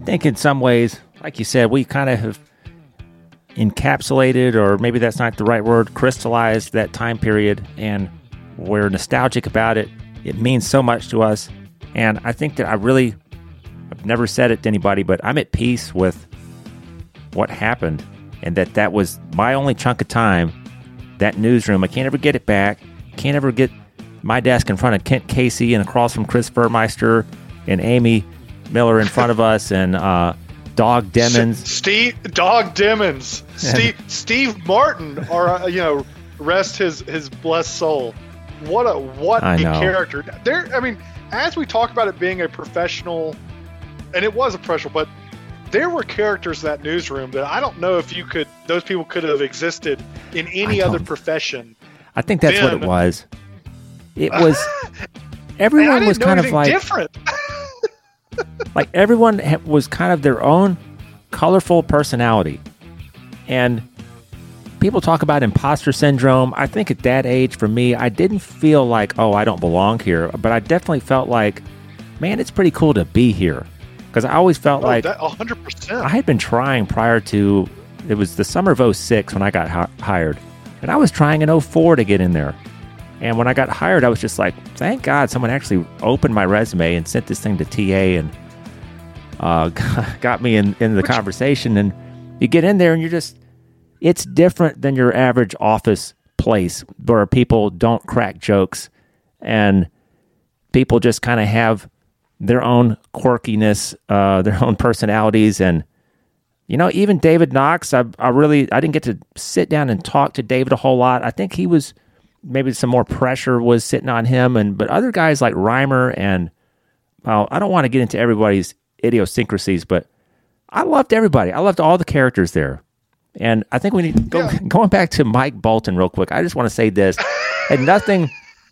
think in some ways, like you said, we kind of have encapsulated, or maybe that's not the right word, crystallized that time period, and we're nostalgic about it. It means so much to us. And I think that I've never said it to anybody, but I'm at peace with what happened, and that was my only chunk of time, that newsroom. I can't ever get it back. Can't ever get my desk in front of Kent Casey and across from Chris Vermeister and Amy Miller in front of us, and Dog Demmons. Dog Demmons. Steve Martin, or rest his blessed soul. What a character. As we talk about it being a professional, and it was a professional, but there were characters in that newsroom that I don't know if those people could have existed in any other profession. I think that's what it was. It was, everyone was kind of like different. Like everyone was kind of their own colorful personality. And people talk about imposter syndrome. I think at that age, for me, I didn't feel like, oh, I don't belong here. But I definitely felt like, man, it's pretty cool to be here. Because I always felt like 100%. I had been trying prior to, it was the summer of 2006 when I got hired. And I was trying in 2004 to get in there. And when I got hired, I was just like, thank God someone actually opened my resume and sent this thing to TA and got me in the conversation. And you get in there and you're just, it's different than your average office place where people don't crack jokes and people just kind of have their own quirkiness, their own personalities. And, even David Knox, I didn't get to sit down and talk to David a whole lot. I think he was, maybe some more pressure was sitting on him. But other guys like Reimer and, well, I don't want to get into everybody's idiosyncrasies, but I loved everybody. I loved all the characters there. And I think we need going back to Mike Bolton real quick. I just want to say this. I didn't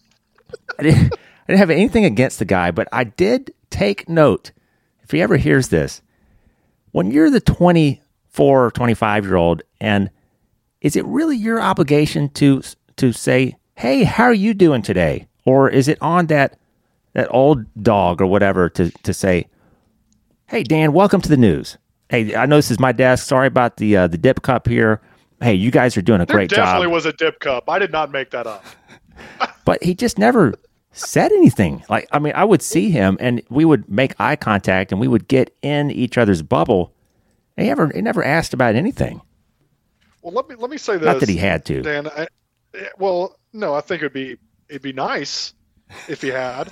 have anything against the guy, but I did take note, if he ever hears this, when you're the 24 or 25-year-old, and is it really your obligation to say, hey, how are you doing today? Or is it on that old dog or whatever to say, hey, Dan, welcome to the news. Hey, I know this is my desk. Sorry about the dip cup here. Hey, you guys are doing a great job. There definitely was a dip cup. I did not make that up. But he just never said anything. I would see him and we would make eye contact and we would get in each other's bubble. And he never asked about anything. Well, let me say this. Not that he had to. Dan, no, I think it'd be nice if he had.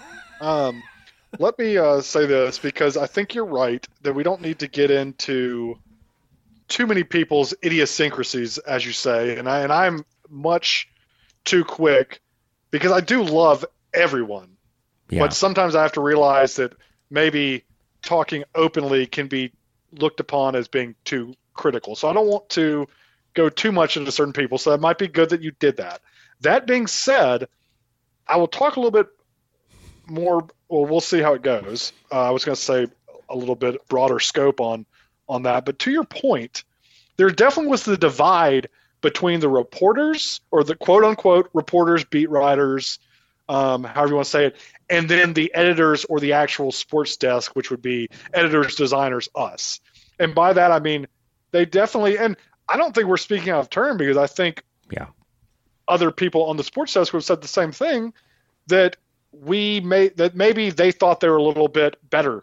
Let me say this, because I think you're right that we don't need to get into too many people's idiosyncrasies, as you say, and I'm much too quick because I do love everyone, but sometimes I have to realize that maybe talking openly can be looked upon as being too critical. So I don't want to go too much into certain people. So it might be good that you did that. That being said, I will talk a little bit more. Well, we'll see how it goes. I was going to say a little bit broader scope on that. But to your point, there definitely was the divide between the reporters, or the quote-unquote reporters, beat writers, however you want to say it, and then the editors or the actual sports desk, which would be editors, designers, us. And by that, I mean they definitely – and I don't think we're speaking out of turn, because I think other people on the sports desk would have said the same thing, that – maybe they thought they were a little bit better.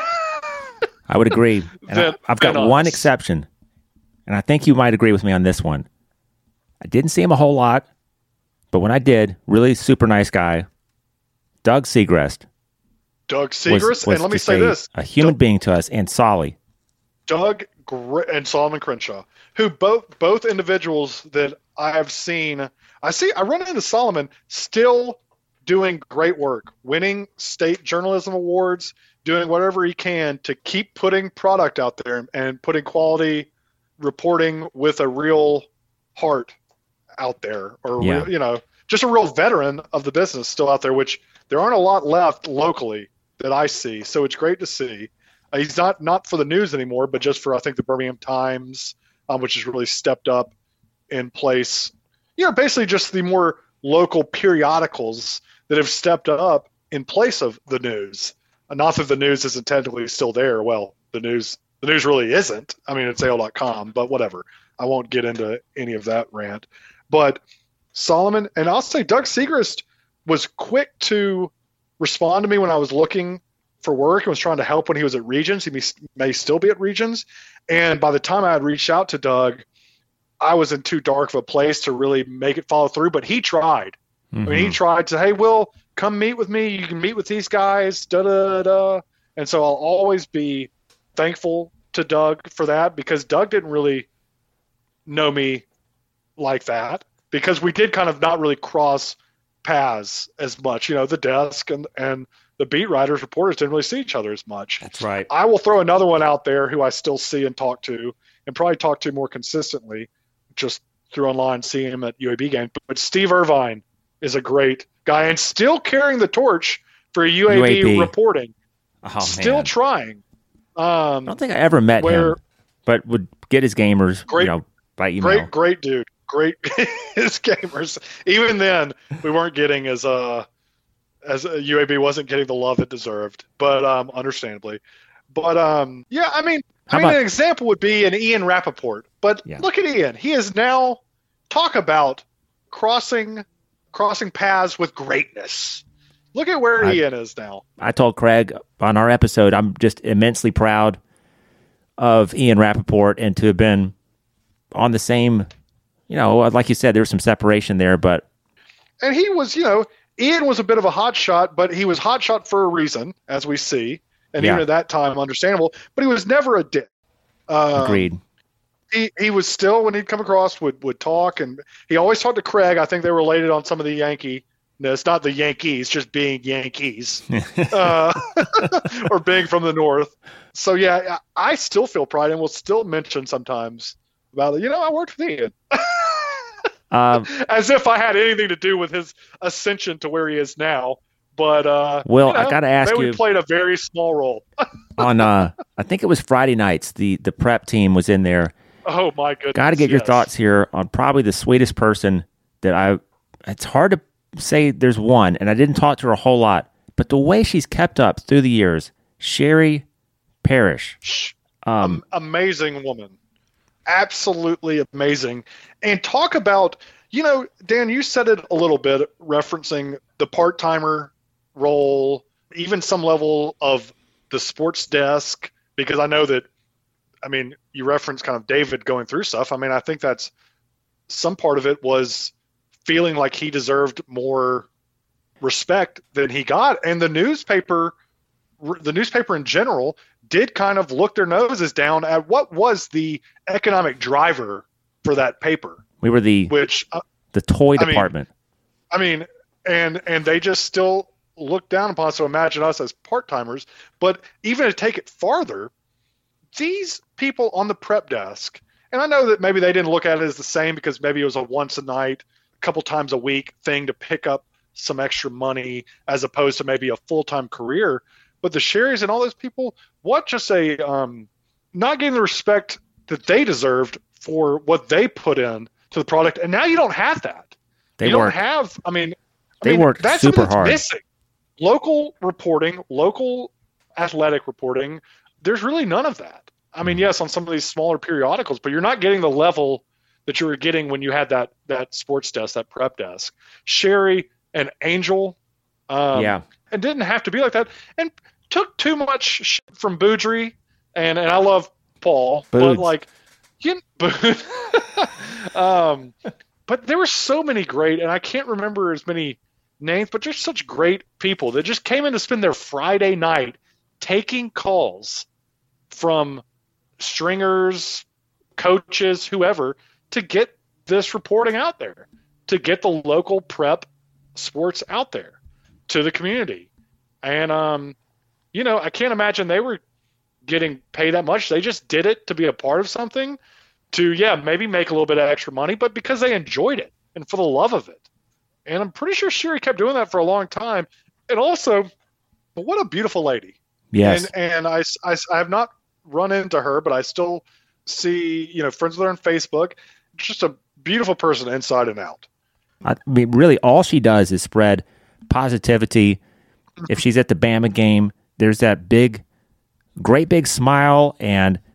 I would agree. And I've got one exception, and I think you might agree with me on this one. I didn't see him a whole lot, but when I did, really super nice guy, Doug Segrest. Was and let me say this. A human being to us, and Solly. Doug and Solomon Crenshaw, who both individuals that I have seen. I run into Solomon still doing great work, winning state journalism awards, doing whatever he can to keep putting product out there and putting quality reporting with a real heart out there, or just a real veteran of the business still out there, which there aren't a lot left locally that I see. So it's great to see. He's not for the news anymore, but just for, I think, the Birmingham Times, which has really stepped up in place. Basically just the more local periodicals that have stepped up in place of the news. Not that the news isn't technically still there. Well, the news the news really isn't. I mean, it's AL.com, but whatever. I won't get into any of that rant. But Solomon, and I'll say Doug Segrist was quick to respond to me when I was looking for work and was trying to help when he was at Regions. He may still be at Regions. And by the time I had reached out to Doug, I was in too dark of a place to really make it follow through, but he tried. I mean, he tried to, hey, Will, come meet with me. You can meet with these guys, da-da-da. And so I'll always be thankful to Doug for that, because Doug didn't really know me like that, because we did kind of not really cross paths as much. You know, the desk and the beat writers, reporters didn't really see each other as much. That's right. I will throw another one out there who I still see and talk to, and probably talk to more consistently, just through online, seeing him at UAB games. But Steve Irvine is a great guy and still carrying the torch for UAB reporting. Oh, still man. trying. I don't think I ever met him, but would get his gamers, by email. Great dude. Great his gamers. Even then, we weren't getting as UAB wasn't getting the love it deserved, but understandably. But an example would be an Ian Rappaport. But look at Ian. He is now, talk about crossing paths with greatness. Look at where Ian is now. I told Craig on our episode, I'm just immensely proud of Ian Rappaport, and to have been on the same, like you said, there was some separation there, but. And he was, Ian was a bit of a hot shot, but he was hot shot for a reason, as we see. And even at that time, understandable, but he was never a dick. Agreed. He was still, when he'd come across, would talk, and he always talked to Craig. I think they were related on some of the Yankee-ness, not the Yankees, just being Yankees, or being from the North. So yeah, I still feel pride, and will still mention sometimes about it. I worked with Ian. As if I had anything to do with his ascension to where he is now. But I got to ask you. We played a very small role. On I think it was Friday nights. The prep team was in there. Oh my goodness! Got to get your thoughts here on probably the sweetest person that It's hard to say there's one, and I didn't talk to her a whole lot, but the way she's kept up through the years, Sherry Parrish, amazing woman, absolutely amazing. And talk about, Dan, you said it a little bit, referencing the part-timer role, even some level of the sports desk, because I know that, you referenced kind of David going through stuff. I think that's some part of it was feeling like he deserved more respect than he got. And the newspaper in general did kind of look their noses down at what was the economic driver for that paper. We were the toy department. And they just still look down upon us. So imagine us as part-timers. But even to take it farther, these people on the prep desk, and I know that maybe they didn't look at it as the same, because maybe it was a once a night, a couple times a week thing to pick up some extra money as opposed to maybe a full-time career. But the Sherrys and all those people, not getting the respect that they deserved for what they put in to the product. And now you don't have that. They worked super hard. Missing. Local reporting, local athletic reporting, there's really none of that. Yes, on some of these smaller periodicals, but you're not getting the level that you were getting when you had that sports desk, that prep desk. Sherry and Angel, and didn't have to be like that, and took too much shit from Boudry, and I love Paul, Boods. But there were so many great, and I can't remember as many names, but just such great people that just came in to spend their Friday night taking calls from stringers, coaches, whoever, to get this reporting out there, to get the local prep sports out there to the community. And, I can't imagine they were getting paid that much. They just did it to be a part of something, to, maybe make a little bit of extra money, but because they enjoyed it and for the love of it. And I'm pretty sure Sherry kept doing that for a long time. And also, what a beautiful lady. Yes. And I have not run into her, but I still see, friends with her on Facebook. Just a beautiful person inside and out. Really, all she does is spread positivity. If she's at the Bama game, there's that great big smile, and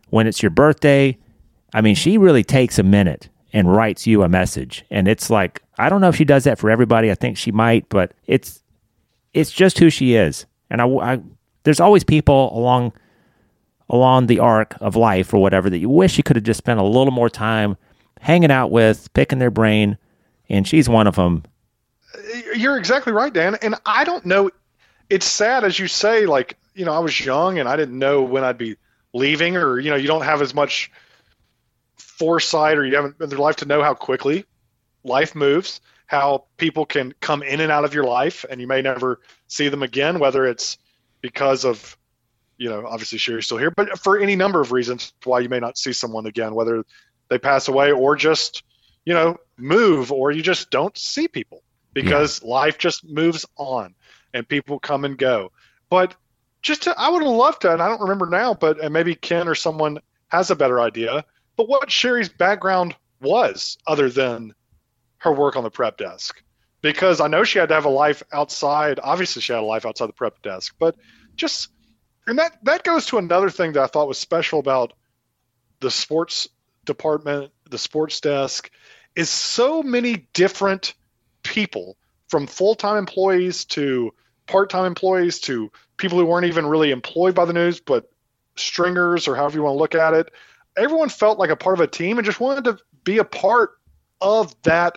when it's your birthday, I mean, she really takes a minute and writes you a message. And it's like, I don't know if she does that for everybody. I think she might, but it's just who she is. And I there's always people along the arc of life or whatever that you wish you could have just spent a little more time hanging out with, picking their brain, and she's one of them. You're exactly right, Dan. And I don't know. It's sad, as you say, like, I was young and I didn't know when I'd be leaving, or, you don't have as much foresight, or you haven't been through life to know how quickly life moves, how people can come in and out of your life and you may never see them again, whether it's because of, obviously Sherry's still here, but for any number of reasons why you may not see someone again, whether they pass away or just, move, or you just don't see people because life just moves on and people come and go. But I would have loved to, and I don't remember now, and maybe Ken or someone has a better idea, but what Sherry's background was other than her work on the prep desk. Because I know she had to have a life outside. Obviously, she had a life outside the prep desk. But and that goes to another thing that I thought was special about the sports department, the sports desk, is so many different people, from full-time employees to part-time employees to people who weren't even really employed by the news, but stringers, or however you want to look at it. Everyone felt like a part of a team and just wanted to be a part of that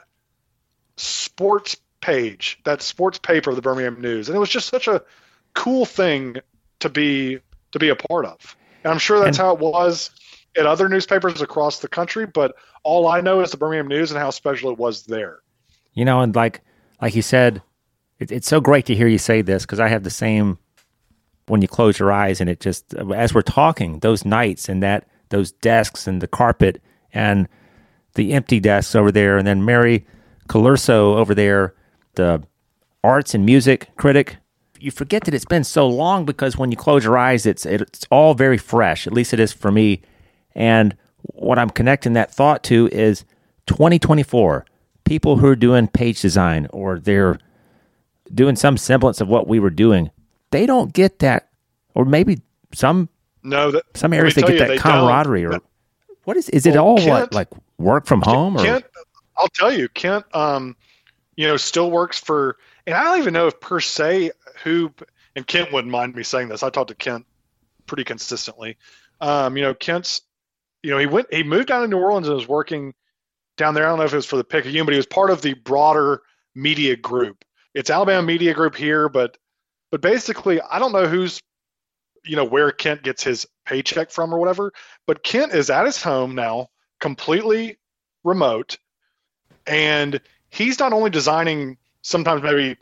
sports page, that sports paper of the Birmingham News. And it was just such a cool thing to be a part of. And I'm sure that's how it was at other newspapers across the country, but all I know is the Birmingham News and how special it was there. And like you said, it's so great to hear you say this, because I have the same when you close your eyes, and it just, as we're talking, those nights and those desks and the carpet and the empty desks over there, and then Mary Colurso over there, the arts and music critic. You forget that it's been so long, because when you close your eyes, it's all very fresh. At least it is for me. And what I'm connecting that thought to is 2024. People who are doing page design, or they're doing some semblance of what we were doing, they don't get that. Or maybe some areas they get that camaraderie. Or what is it? All Kent, like work from home? Kent, I'll tell you, Kent, still works for, and I don't even know if per se and Kent wouldn't mind me saying this. I talk to Kent pretty consistently. Kent's, he moved down to New Orleans and was working down there. I don't know if it was for the Picayune, but he was part of the broader media group. It's Alabama Media Group here, but basically, I don't know who's, where Kent gets his paycheck from or whatever, but Kent is at his home now, completely remote, and he's not only designing sometimes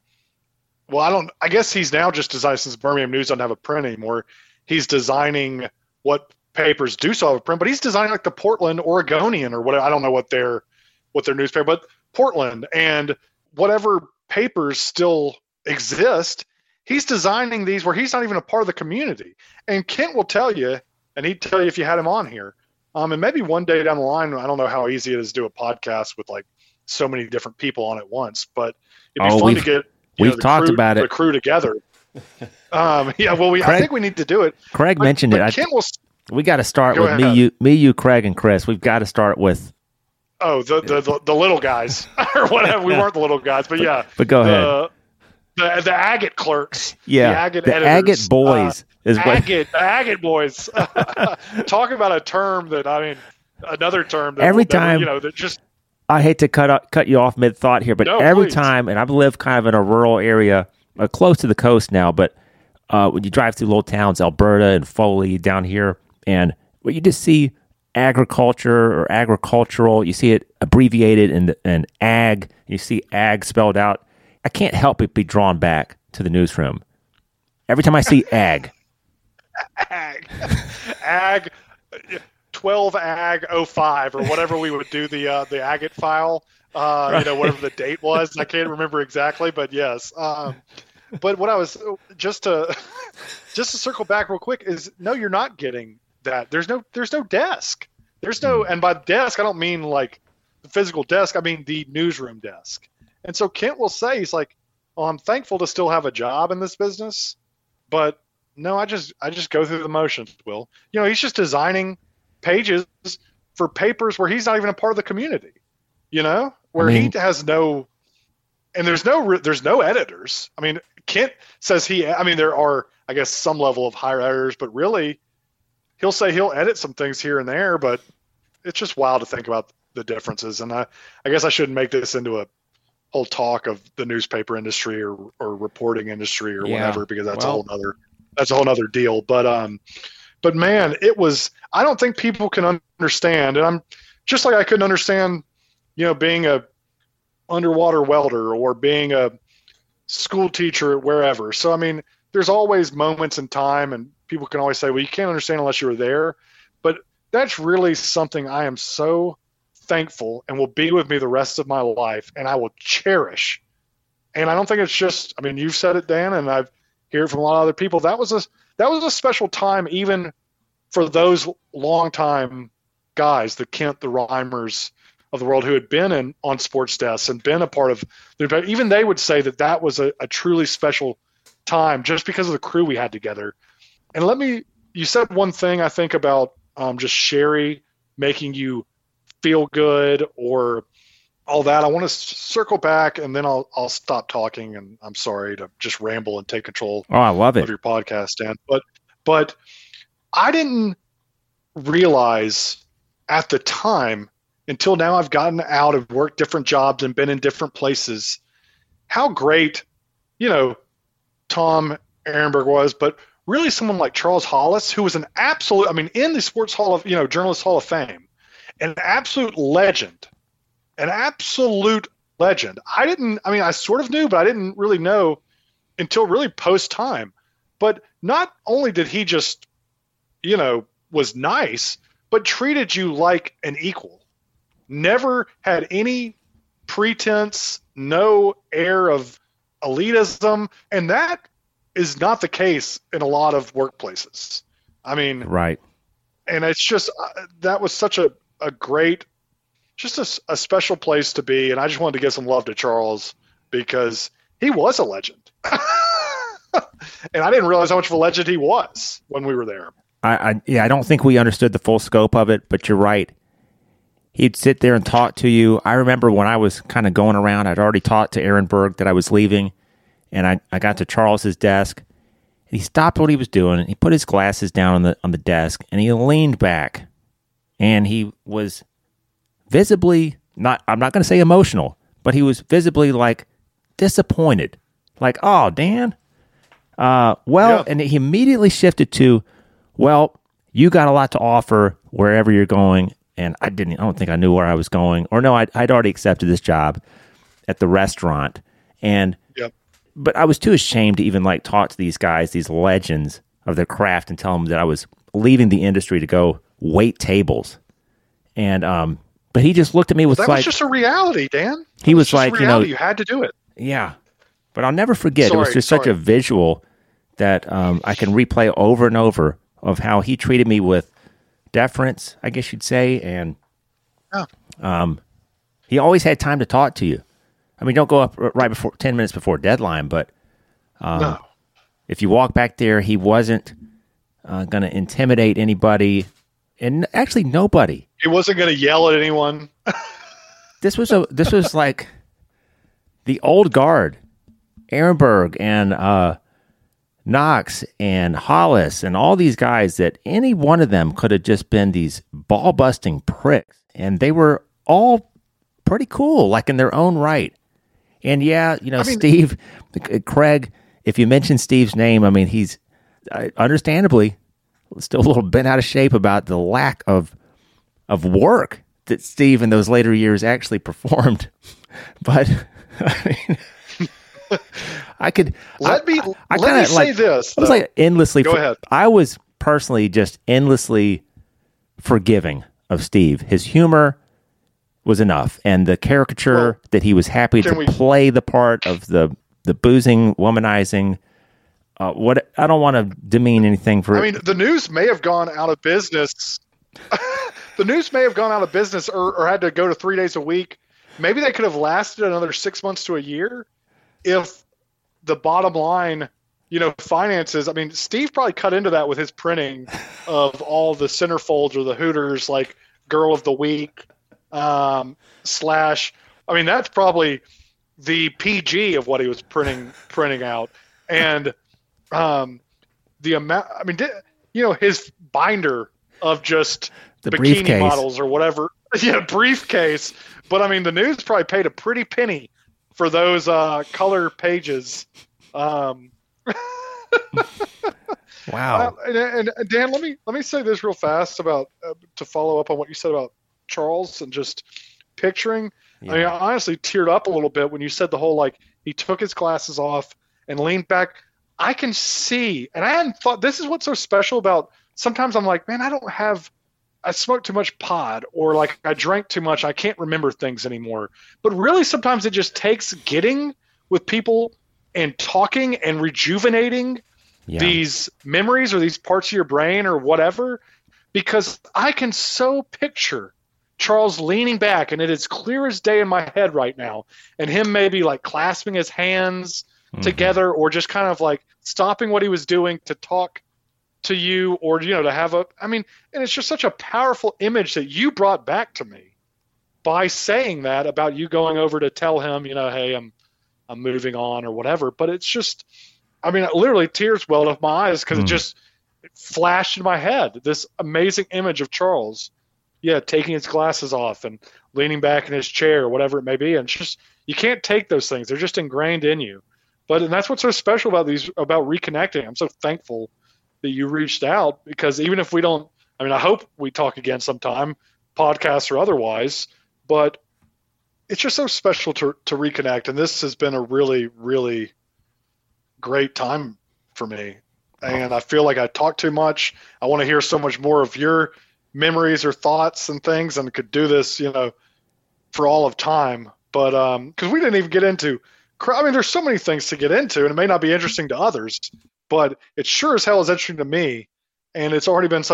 I guess he's now just designing, since Birmingham News doesn't have a print anymore, he's designing what papers do still have a print, but he's designing like the Portland Oregonian or whatever. I don't know what their newspaper, but Portland and whatever papers still exist, he's designing these where he's not even a part of the community. And Kent will tell you, and he'd tell you if you had him on here, and maybe one day down the line, I don't know how easy it is to do a podcast with like so many different people on at once, but it'd be fun to get the crew together. I think we need to do it. Craig mentioned it. We got to start with me, you, Craig, and Chris. We've got to start with the little guys or whatever. We weren't the little guys, but yeah. But go ahead. The agate clerks. Yeah. The agate boys. Agate boys. Talk about a term another term that every time that just. I hate to cut you off mid thought here, but every time, and I've lived kind of in a rural area, close to the coast now, but when you drive through little towns, Alberta and Foley down here, and you just see agriculture or agricultural, you see it abbreviated in ag, you see ag spelled out. I can't help but be drawn back to the newsroom every time I see ag. Ag 12 ag 05 or whatever we would do the agate file, right. Whatever the date was. I can't remember exactly, but yes. But what I was just to circle back real quick is no, you're not getting that. There's no desk. There's no, and by desk I don't mean like the physical desk. I mean the newsroom desk. And so Kent will say, he's like, "Oh, I'm thankful to still have a job in this business, but no, I just go through the motions." Will, he's just designing pages for papers where he's not even a part of the community, where he has no, and there's no editors. I mean, Kent says there are, I guess, some level of higher editors, but really he'll say he'll edit some things here and there, but it's just wild to think about the differences. And I guess I shouldn't make this into a whole talk of the newspaper industry or reporting industry or whatever, because that's a whole nother deal. But man, I don't think people can understand. And I'm just like, I couldn't understand, being a underwater welder or being a school teacher wherever. So, I mean, there's always moments in time, and people can always say, well, you can't understand unless you were there. But that's really something I am so thankful and will be with me the rest of my life, and I will cherish. And I don't think it's just, I mean, you've said it, Dan, and I've heard from a lot of other people. That was a special time, even for those longtime guys, the Kent, the Reimers of the world, who had been on sports desks and been a part of even they would say that was a truly special time just because of the crew we had together. And you said one thing, I think, about just Sherry making you feel good or all that. I want to circle back, and then I'll stop talking, and I'm sorry to just ramble and take control. Oh, I love it. Of your podcast, Dan. But I didn't realize at the time, until now I've gotten out and worked different jobs and been in different places, how great, Tom Ehrenberg was, but really someone like Charles Hollis, who was an absolute, in the Sports Hall of, Journalist Hall of Fame, an absolute legend. I sort of knew, but I didn't really know until really post-time. But not only did he just, was nice, but treated you like an equal. Never had any pretense, no air of elitism, and that is not the case in a lot of workplaces. Right. And it's just, that was such a great, just a special place to be. And I just wanted to give some love to Charles because he was a legend. And I didn't realize how much of a legend he was when we were there. I don't think we understood the full scope of it, but you're right. He'd sit there and talk to you. I remember when I was kind of going around, I'd already talked to Ehrenberg that I was leaving, and I got to Charles's desk, and he stopped what he was doing, and he put his glasses down on the desk, and he leaned back, and he was visibly, I'm not going to say emotional, but he was visibly like disappointed. Like, oh, Dan? Yeah. And he immediately shifted to, well, you got a lot to offer wherever you're going. And I don't think I knew where I was going. Or no, I'd already accepted this job at the restaurant. And, but I was too ashamed to even talk to these guys, these legends of their craft, and tell them that I was leaving the industry to go wait tables. And, but he just looked at me with that was just a reality, Dan. He was like, you had to do it. Yeah. But I'll never forget. It was just such a visual that I can replay over and over of how he treated me with deference, I guess you'd say, and he always had time to talk to you. Don't go up right before 10 minutes before deadline, but no. If you walk back there, he wasn't going to intimidate anybody, and actually nobody. He wasn't going to yell at anyone. This was like the old guard, Ehrenberg and Knox and Hollis and all these guys, that any one of them could have just been these ball-busting pricks. And they were all pretty cool, in their own right. And Steve, Craig, if you mention Steve's name, he's understandably still a little bent out of shape about the lack of work that Steve in those later years actually performed. But, Let me say this. I was endlessly. Go ahead. I was personally just endlessly forgiving of Steve. His humor was enough, and the caricature that he was happy to play the part of the boozing, womanizing. What I don't want to demean anything for. The news may have gone out of business. The news may have gone out of business, or had to go to 3 days a week. Maybe they could have lasted another 6 months to a year if the bottom line finances. I mean, Steve probably cut into that with his printing of all the centerfolds or the Hooters, like Girl of the Week, slash. I mean, that's probably the PG of what he was printing out, and the amount. I mean, his binder of just The bikini briefcase. models or whatever. Yeah, briefcase. But I mean, the news probably paid a pretty penny for those color pages. Wow. And Dan, let me say this real fast about to follow up on what you said about Charles and just picturing. Yeah. I mean, I honestly teared up a little bit when you said the whole, like, he took his glasses off and leaned back. I can see, and I hadn't thought, this is what's so special about, sometimes I'm like, man, I smoked too much pod, or like I drank too much. I can't remember things anymore. But really, sometimes it just takes getting with people and talking and rejuvenating these memories or these parts of your brain or whatever, because I can so picture Charles leaning back, and it is clear as day in my head right now, and him maybe like clasping his hands together, or just kind of like stopping what he was doing to talk to you, or to have and it's just such a powerful image that you brought back to me by saying that about you going over to tell him, hey, I'm moving on or whatever. But it's just, literally tears welled up my eyes because it just flashed in my head, this amazing image of Charles, taking his glasses off and leaning back in his chair or whatever it may be. And it's just, you can't take those things. They're just ingrained in you. And that's what's so special about about reconnecting. I'm so thankful that you reached out, because even if we don't, I hope we talk again sometime, podcast or otherwise, but it's just so special to reconnect. And this has been a really, really great time for me. And I feel like I talk too much. I want to hear so much more of your memories or thoughts and things, and could do this, for all of time. But because we didn't even get into, there's so many things to get into, and it may not be interesting to others, but it sure as hell is interesting to me. And it's already been so,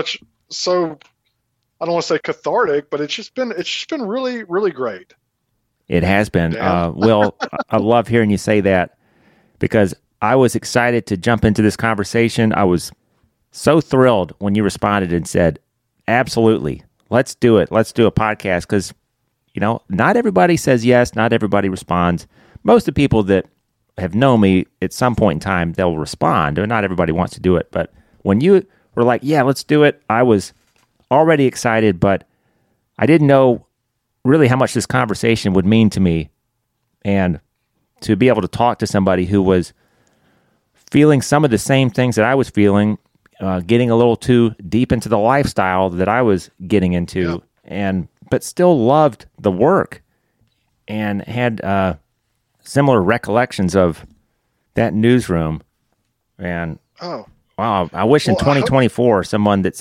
I don't want to say cathartic, but it's just been really, really great. It has been. Will, I love hearing you say that, because I was excited to jump into this conversation. I was so thrilled when you responded and said, absolutely, let's do it. Let's do a podcast, because, not everybody says yes. Not everybody responds. Most of the people that have known me at some point in time, they'll respond. Not everybody wants to do it. But when you were like, yeah, let's do it, I was already excited, but I didn't know really how much this conversation would mean to me. And to be able to talk to somebody who was feeling some of the same things that I was feeling, getting a little too deep into the lifestyle that I was getting into, but still loved the work and had similar recollections of that newsroom. And wow, I wish in 2024 someone that's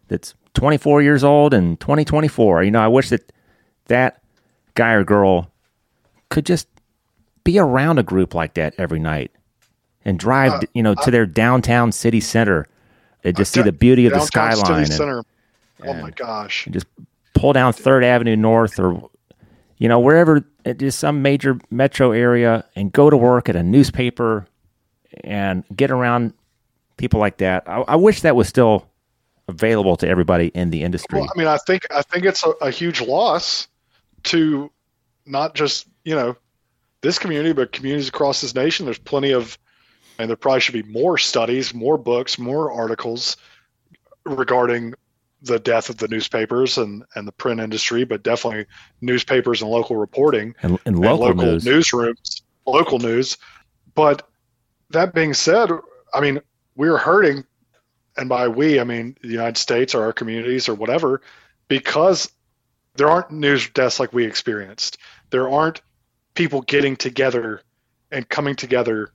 24 years old and 2024, I wish that guy or girl could just be around a group like that every night and drive, to their downtown city center and just see the beauty of the skyline. Oh my gosh! And just pull down 3rd Avenue North, or wherever, just some major metro area, and go to work at a newspaper and get around people like that. I wish that was still available to everybody in the industry. Well, I think it's a huge loss to not just, this community, but communities across this nation. There's plenty of, and there probably should be more studies, more books, more articles regarding the death of the newspapers and the print industry, but definitely newspapers and local reporting and local news. Newsrooms, local news. But that being said, we're hurting, and by we, the United States or our communities or whatever, because there aren't news deaths like we experienced. There aren't people getting together and coming together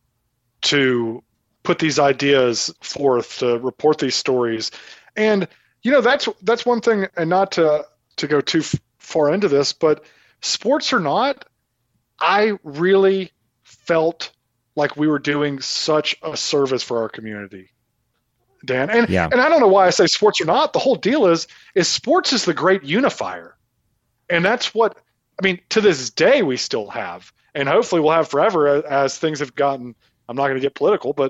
to put these ideas forth, to report these stories. And that's one thing, and not to go too far into this, but sports or not, I really felt like we were doing such a service for our community, Dan. And I don't know why I say sports or not. The whole deal is sports is the great unifier. And that's what, to this day we still have, and hopefully we'll have forever as things have gotten, I'm not going to get political, but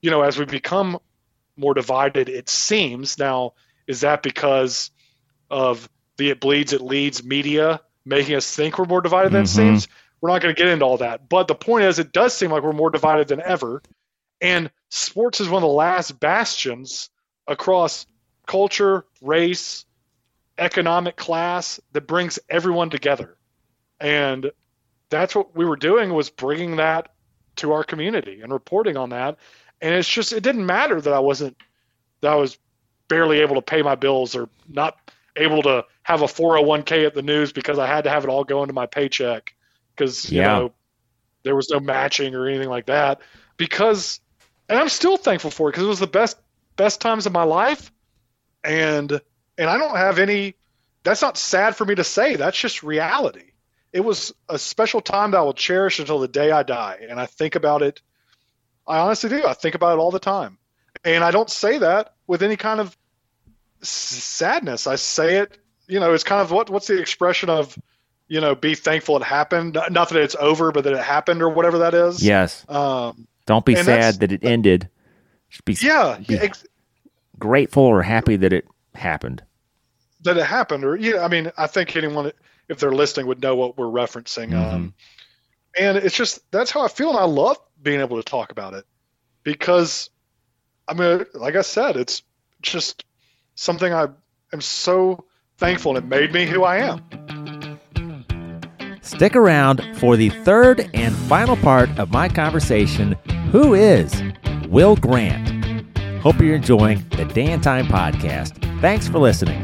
as we become more divided, it seems now, is that because of the It Bleeds, It Leads media making us think we're more divided than it seems? We're not going to get into all that. But the point is, it does seem like we're more divided than ever. And sports is one of the last bastions across culture, race, economic class that brings everyone together. And that's what we were doing, was bringing that to our community and reporting on that. And it's just, it didn't matter that I was barely able to pay my bills or not able to have a 401k at the news because I had to have it all go into my paycheck because, there was no matching or anything like that. And I'm still thankful for it because it was the best times of my life. And I don't have any, that's not sad for me to say. That's just reality. It was a special time that I will cherish until the day I die. And I think about it. I honestly do. I think about it all the time. And I don't say that with any kind of sadness. I say it, it's kind of what's the expression of, be thankful it happened. Not that it's over, but that it happened or whatever that is. Yes. Don't be sad that it ended. Just be grateful or happy that it happened. That it happened. Or, I think anyone, if they're listening, would know what we're referencing. And it's just, that's how I feel. And I love being able to talk about it because, like I said, it's just something I am so thankful, and it made me who I am. Stick around for the third and final part of my conversation. Who is Will Grant? Hope you're enjoying the Day and Time podcast. Thanks for listening.